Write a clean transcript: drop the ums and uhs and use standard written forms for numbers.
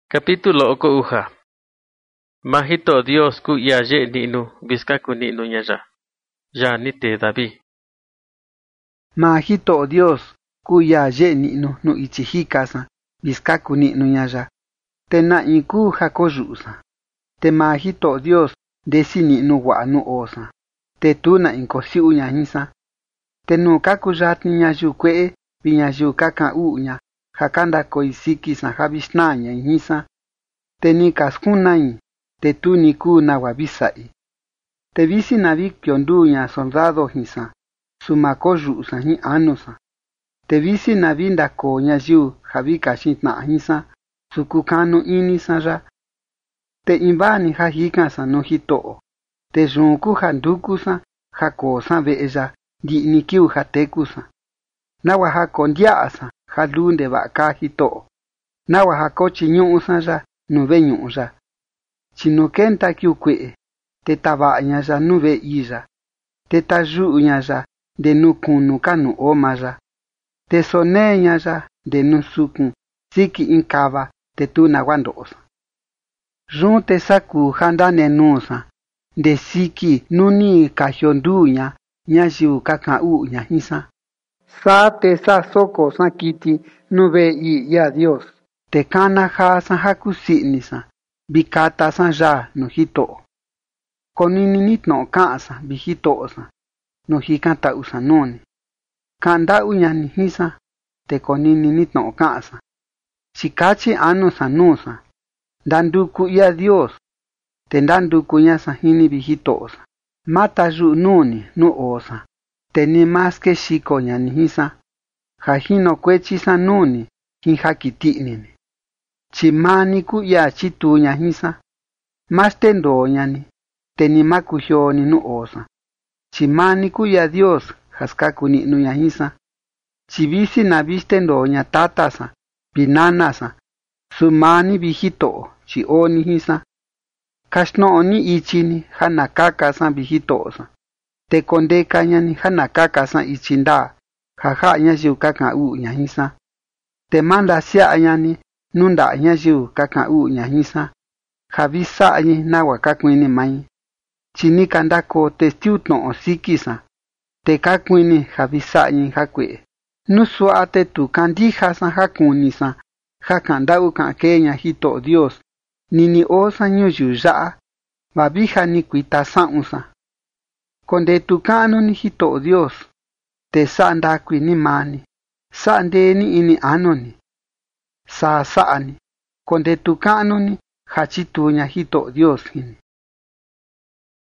Capítulo oko uja. Mahito Dios ku ya ye ninu biska ku ninu nyaya. Ya ni te David. Mahito Dios ku ya ye ninu nu ichihikasa biska ku ninu nyaya. Te na inku hakoyusa. Te mahito Dios desi ninu wa nu osa. Te tu na inko siu nyahisa. Te nu kakuyatni nyayu kwee bi nyayu kaka unya. Hakanda koisikisa habishna nyahisa. Te ni kaskunai, te tu ni ku na wabisai. Te visi na vikyo nduña soldado hisa, sumako yusa hi anusa. Te visi na vinda ko nyayu habika shitna hisa, sukukanu inisa ya. Te imbani hahikasa no hitoo. Te yunku handukusa, hakosa veeya, di nikiu hatekusa. Nawa hako ndiaasa, halunde baka hitoo. Nawa hako chiñuusa ya. Nube ñu'ya chinukenta kiukwee te tabaña ya nube iya te tayu'ña ya de nu kunu kanu oma ya te soneña ya de nu sukun siki inkava te tuna wandosa run te saku handane nusa de siki nuni kahyonduña ñayiu kaka'u'ña hisa sa te sa soko sa kiti nube iya Dios te kana jasa hakusi'nisa bikata sa ya no hitoo konini nitno ka'sa bi hitoosa no hikata usanone kanda uñani hisa te konini nitno ka'sa chikachi anusa nusa ndanduku ya Dios te ndanduku ñasa hini bi hitoosa mata yu nuni nu osa te ni mas ke shiko ñani hisa hajino kwechisa nuni hihakiti'nini chimani ku ya chituña hisa maste ndoñani teni makuhyoni nu osa chimani ku ya Dios haskaku ni'nuña hisa chivisi na viste ndoña tatasa binanasa sumani bijito chioni hisa kashno'oni ichini hanakakasa bijitosa te kondekañani hanakakasa ichinda haja'ña yiu kaka'u'ña hisa te manda sia'ñani nunda ñayiu kaka'u'ña hisa javisa'ñi nawa kakuini mai chinika ndako testiu tno'o sikisa te kakuini javisa'ñi jakue'e nusu'a te tu kandijasa jakunisa jakanda'u ka'keña jito Dios nini osa ñuyiu ya'a vavija ni kuita sa'unsa kondetu ka'nu ni jito Dios te sa'a ndakui ni mani sa'a ndeeni ini anoni sa'ani kondetu ka'nuni hachituña jito Dios hini